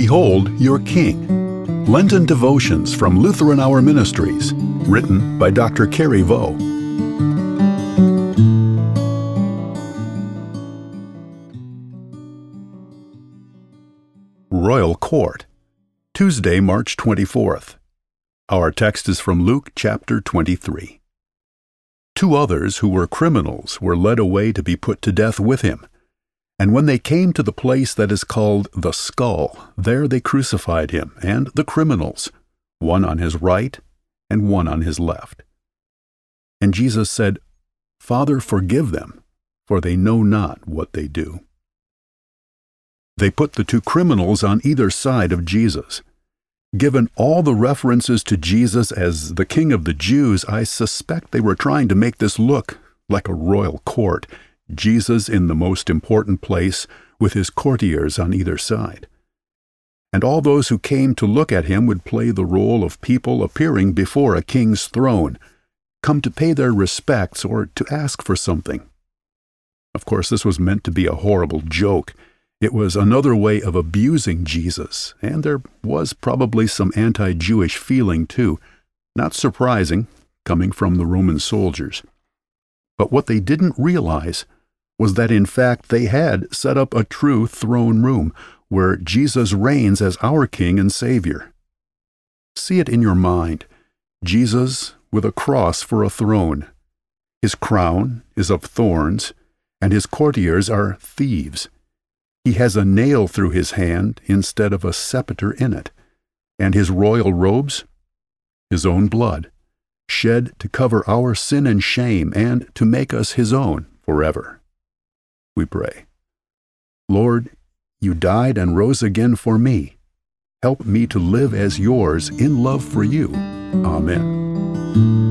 Behold Your King. Lenten Devotions from Lutheran Hour Ministries, written by Dr. Carrie Vo. Royal Court, Tuesday, March 24th. Our text is from Luke chapter 23. 2 others who were criminals were led away to be put to death with him. And when they came to the place that is called the Skull, there they crucified him and the criminals, one on his right and one on his left. And Jesus said, Father, forgive them, for they know not what they do. They put the 2 criminals on either side of Jesus. Given all the references to Jesus as the King of the Jews, I suspect they were trying to make this look like a royal court, Jesus in the most important place with his courtiers on either side. And all those who came to look at him would play the role of people appearing before a king's throne, come to pay their respects or to ask for something. Of course, this was meant to be a horrible joke. It was another way of abusing Jesus, and there was probably some anti-Jewish feeling too, not surprising, coming from the Roman soldiers. But what they didn't realize was that in fact they had set up a true throne room where Jesus reigns as our King and Savior. See it in your mind, Jesus with a cross for a throne. His crown is of thorns, and his courtiers are thieves. He has a nail through his hand instead of a scepter in it, and his royal robes, his own blood, shed to cover our sin and shame and to make us his own forever. We pray. Lord, you died and rose again for me. Help me to live as yours in love for you. Amen.